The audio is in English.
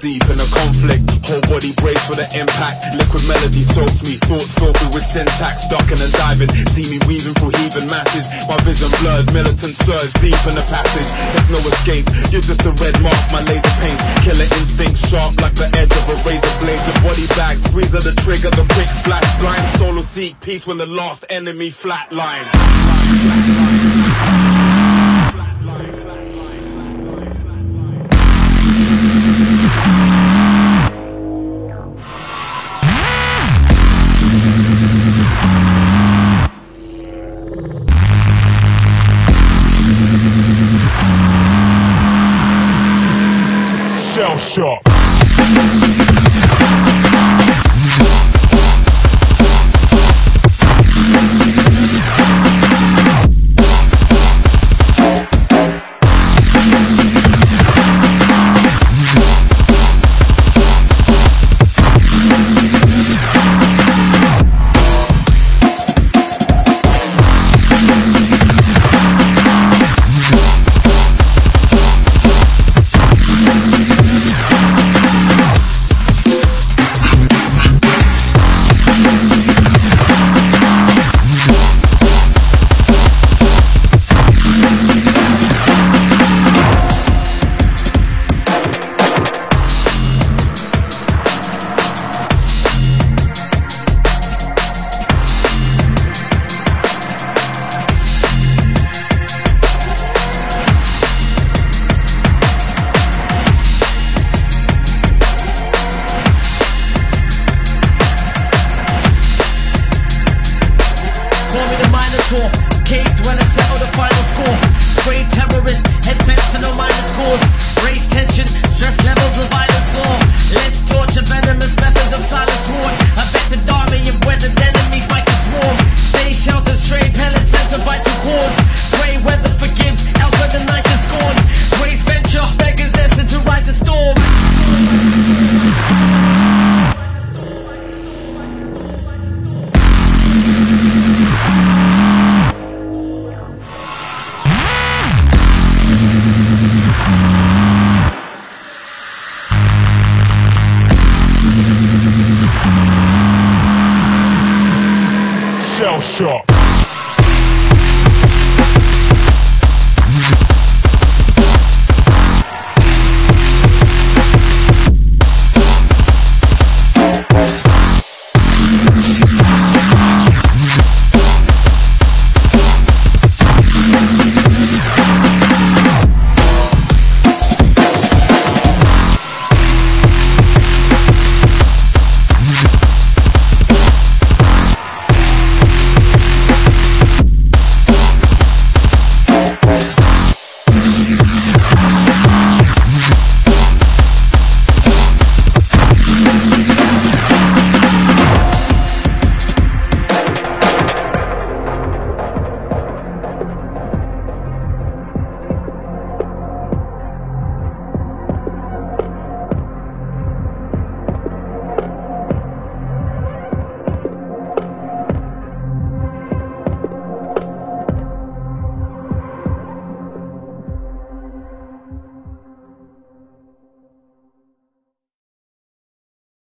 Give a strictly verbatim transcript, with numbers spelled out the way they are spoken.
Deep in a conflict, whole body brace for the impact. Liquid melody soaks me, thoughts filtered with syntax. Ducking and diving, see me weaving through heaving masses. My vision blurred, militant surge deep in the passage. There's no escape, you're just a red mark, my laser paint. Killer instinct sharp like the edge of a razor blade. Your body bag, squeeze of the trigger, the quick flash blind. Solo seek peace when the last enemy flatline. Shell shock. Caged when I settle the final score. Sprayed terrorist, head bent for no minus cause. Raise tension, stress levels of violence soar. Let's torture venomous methods of silence torn. I bet the army of weathered enemies might get swarm. Stay sheltered, stray pellets sent to vital cause. Grey weather forgives, elsewhere the night is gone. Grace venture, beggars destined to ride the storm. Shell shock.